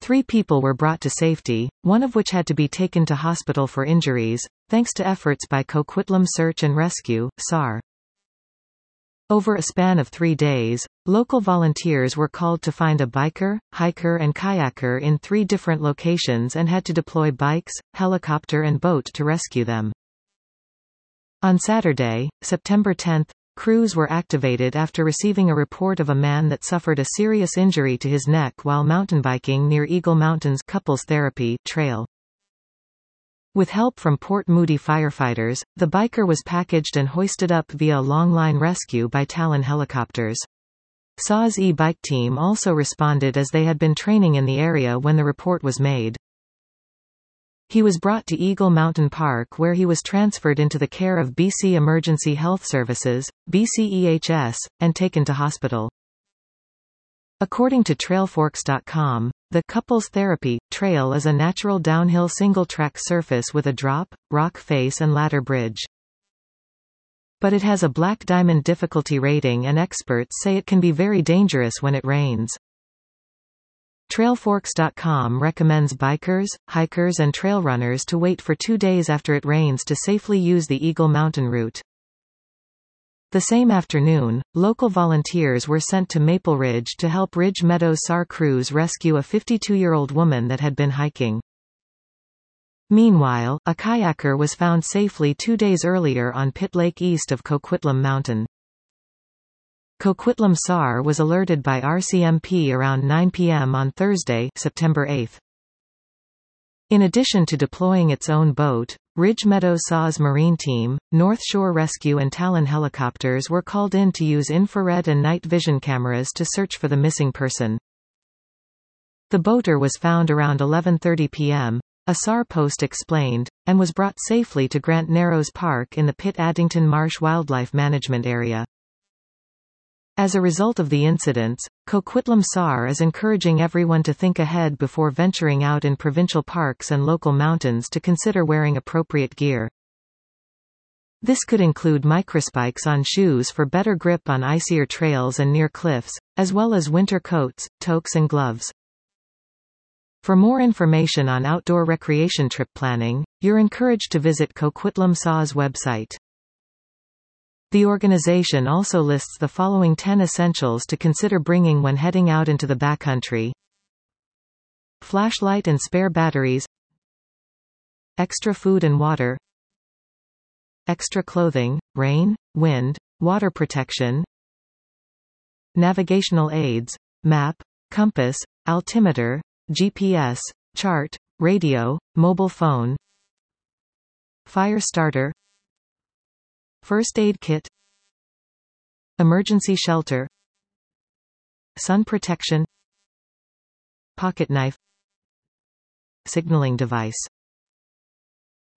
3 people were brought to safety, one of which had to be taken to hospital for injuries, thanks to efforts by Coquitlam Search and Rescue, SAR. Over a span of 3 days, local volunteers were called to find a biker, hiker and kayaker in 3 different locations and had to deploy bikes, helicopter and boat to rescue them. On Saturday, September 10, crews were activated after receiving a report of a man that suffered a serious injury to his neck while mountain biking near Eagle Mountain's Couples Therapy Trail. With help from Port Moody firefighters, the biker was packaged and hoisted up via a long-line rescue by Talon helicopters. SA's e-bike team also responded as they had been training in the area when the report was made. He was brought to Eagle Mountain Park where he was transferred into the care of BC Emergency Health Services, BCEHS, and taken to hospital. According to Trailforks.com, the Couples Therapy Trail is a natural downhill single-track surface with a drop, rock face and ladder bridge. But it has a black diamond difficulty rating and experts say it can be very dangerous when it rains. Trailforks.com recommends bikers, hikers and trail runners to wait for 2 days after it rains to safely use the Eagle Mountain route. The same afternoon, local volunteers were sent to Maple Ridge to help Ridge Meadows SAR crews rescue a 52-year-old woman that had been hiking. Meanwhile, a kayaker was found safely 2 days earlier on Pitt Lake east of Coquitlam Mountain. Coquitlam SAR was alerted by RCMP around 9 p.m. on Thursday, September 8. In addition to deploying its own boat, Ridge Meadows SA's marine team, North Shore Rescue and Talon helicopters were called in to use infrared and night vision cameras to search for the missing person. The boater was found around 11:30 p.m., a SAR post explained, and was brought safely to Grant Narrows Park in the Pitt-Addington Marsh Wildlife Management Area. As a result of the incidents, Coquitlam SAR is encouraging everyone to think ahead before venturing out in provincial parks and local mountains to consider wearing appropriate gear. This could include microspikes on shoes for better grip on icier trails and near cliffs, as well as winter coats, toques and gloves. For more information on outdoor recreation trip planning, you're encouraged to visit Coquitlam SA's website. The organization also lists the following 10 essentials to consider bringing when heading out into the backcountry: flashlight and spare batteries, extra food and water, extra clothing, rain, wind, water protection, navigational aids, map, compass, altimeter, GPS, chart, radio, mobile phone, fire starter, first aid kit, emergency shelter, sun protection, pocket knife, signaling device.